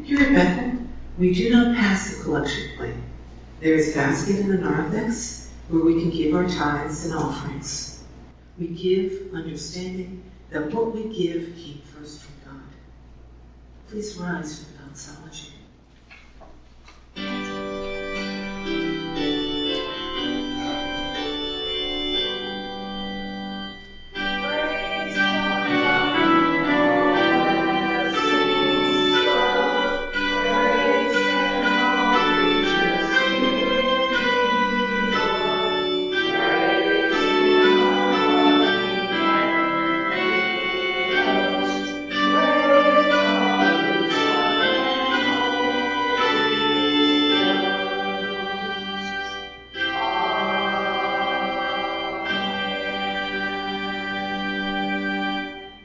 Here at Bethel, we do not pass the collection plate. There is a basket in the narthex where we can give our tithes and offerings. We give understanding that what we give came first from God. Please rise for the doxology.